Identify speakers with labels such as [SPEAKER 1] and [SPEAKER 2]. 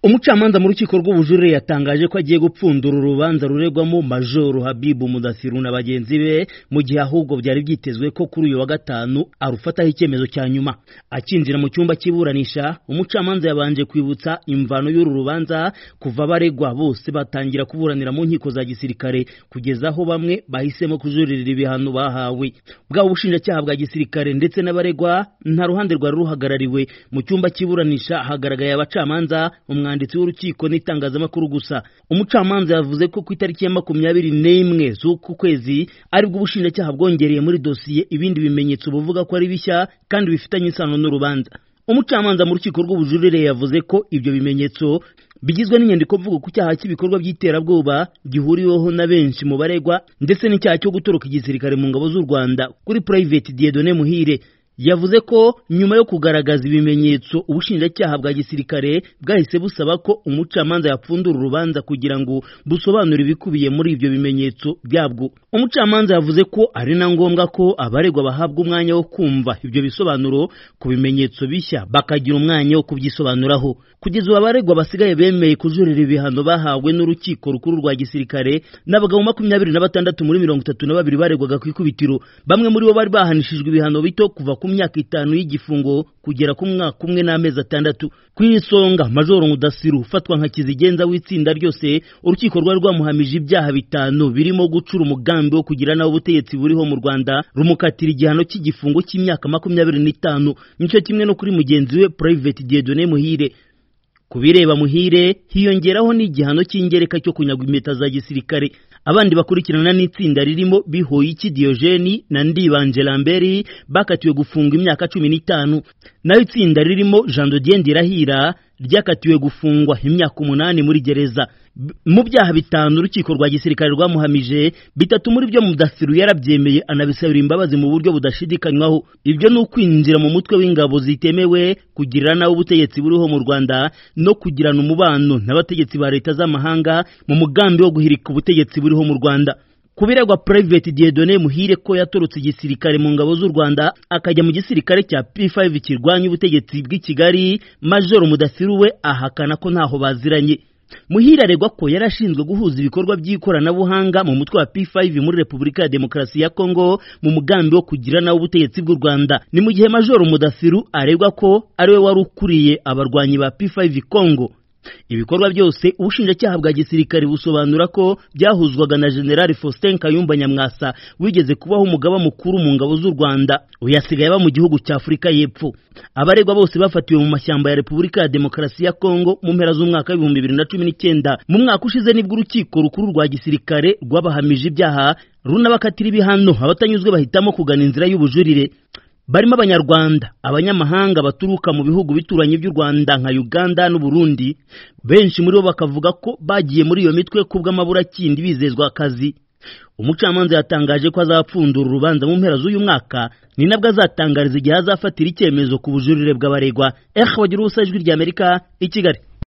[SPEAKER 1] Umucamanza mu rukiko rw'ubujurire yatangaje ko agiye gupfundura urubanza ruregwamo Majoro Habibu Mudathiru na bagenzi be mu gihe ahubwo byari byitezwe ko kuri uyu wa gatanu arufataho icyemezo cya nyuma. Akinjira mu cyumba cy'iburanisha, umucamanza yabanje kwibutsa imvano y'uru rubanza kuva abaregwa bose batangira kuburanira mu nkiko za gisirikare kugeza aho bamwe bahisemo kujuririra ibihano bahawe. Bwa ubushinjacyaha bwa gisirikare ndetse n'abaregwa nta ruhande rwari ruhagarariwe. Mu cyumba cy'iburanisha hagaragaye abacamanza, umwanditsi w'urukiko n'itangazamakuru gusa. Umucamanza yavuze ko ku itariki ya 21 z'uku kwezi aribwo ubushinjacyaha bwongereye muri dosiye ibindi bimenyetso buvuga ko ari bishya kandi bifitanye isano n'urubanza. Umucamanza mu rukiko rw'ubujurire yavuze ko ibyo bimenyetso bigizwe n'inyandiko mvugo ku cyaha cy'ibikorwa by'iterabwoba gihuriweho na benshi mu baregwa ndetse n'icyaha cyo gutoroka igisirikare mu ngabo z'u Rwanda kuri Private Dieudonné Muhire. Yavuze ko nyuma yo kugaragaza ibimenyetso ubushinjacyaha bwa gisirikare bwahise busaba ko umucamanza yapfundura urubanza kugira ngo busobanure ibikubiye muri ibyo bimenyetso byabwo. Umucamanza yavuze ko ari na ngombwa ko abaregwa bahabwa umwanya wo kumva ibyo bisobanuro ku bimenyetso bishya bakagira umwanya wo kubyisobanuraho. Kugeza ubu abaregwa basigaye bemeye kujurira ibihano bahawe n'urukiko rukuru rwa gisirikare n'abagabo 26 muri 32 baregwaga ku ikubitiro. Bamwe muri bo bari bahanishijwe ibihano bito kuva ku myaka 5 y'igifungo kugera ku mwaka umwe n'amezi 6. Ku isonga Majoro Mudathiru ufatwa nka kizigenza w'itsinda ryose, urukiko rwari rwamuhamije ibyaha 5 birimo gucura umugambi wo kugira nawo ubutegetsi buriho mu Rwanda, rumukatira igihano cy'igifungo cy'imyaka 25. Nicyo kimwe no kuri mugenzi we Private Dieudonné Muhire. Kubireba Muhire hiyongeraho n'igihano cy'ingereka cyo kunyagwa impeta za gisirikare. Abandi bakurikirana n'itsinda ririmo Bihoyiki Diogene na Ndibanje Lambert bakatiwe gufunga imyaka 15. Naho itsinda ririmo Jean de Dieu Ndirahira ryakatiwe gufungwa imyaka 8 muri gereza. Mu byaha 5 urukiko rwa gisirikare rwamuhamije, 3 muri byo Mudathiru yarabyemeye anabisabira imbabazi mu buryo budashidikanywaho. Ibyo ni ukwinjira mu mutwe w'ingabo zitemewe, kugirira nawo ubutegetsi buriho mu Rwanda no kugirana umubano n'abategetsi ba leta z'amahanga mu mugambi wo guhirika ubutegetsi buriho mu Rwanda. Kubiregwa Private Dieudonné Muhire ko yatorotse igisirikare mu ngabo z'u Rwanda akajya mu gisirikare cya P5 kirwanya ubutegetsi bw'i Kigali, Majoro Mudathiru we ahakana ko ntaho baziranye. Muhire aregwa ko yarashinzwe guhuza ibikorwa by'ikoranabuhanga mu mutwe wa P5 muri Repubulika ya Demokarasi ya Kongo mu mugambi wo kugira nawo ubutegetsi bw'u Rwanda. Ni mu gihe Majoro Mudathiru aregwa ko ariwe wari ukuriye abarwanyi ba P5 Kongo. Ibikorwa byose ubushinjacyaha bwa gisirikare busobanura ko byahuzwaga na General Faustin Kayumba Nyamwasa wigeze kubaho umugaba mukuru mu ngabo z'u Rwanda, uyasigaye aba mu gihugu cya Afurika y'Epfo. Abaregwa bose bafatiwe mu mashyamba ya Repubulika ya Demokarasi ya Kongo mu mpera z'umwaka 2019. Mu mwaka ushize nibwo urukiko rukuru rwa gisirikare rwabahamije ibyaha runabakatira ibihano. Abatanyuzwe bahitamo kugana inzira y'ubujurire. Barimo Abanyarwanda, abanyamahanga baturuka mu bihugu bituranye by'u Rwanda nka Uganda n'u Burundi. Benshi muri bo bakavuga ko bagiye muri iyo mitwe kubw'amabura kindi bizezwa akazi. Umucamanza yatangaje ko azapfundura urubanza mu mpera z'uyu mwaka, ni nabwo azatangariza igihe azafatira icyemezo ku bujurire bw'abaregwa. Bagira ubusajwi ry'Amerika i Kigali.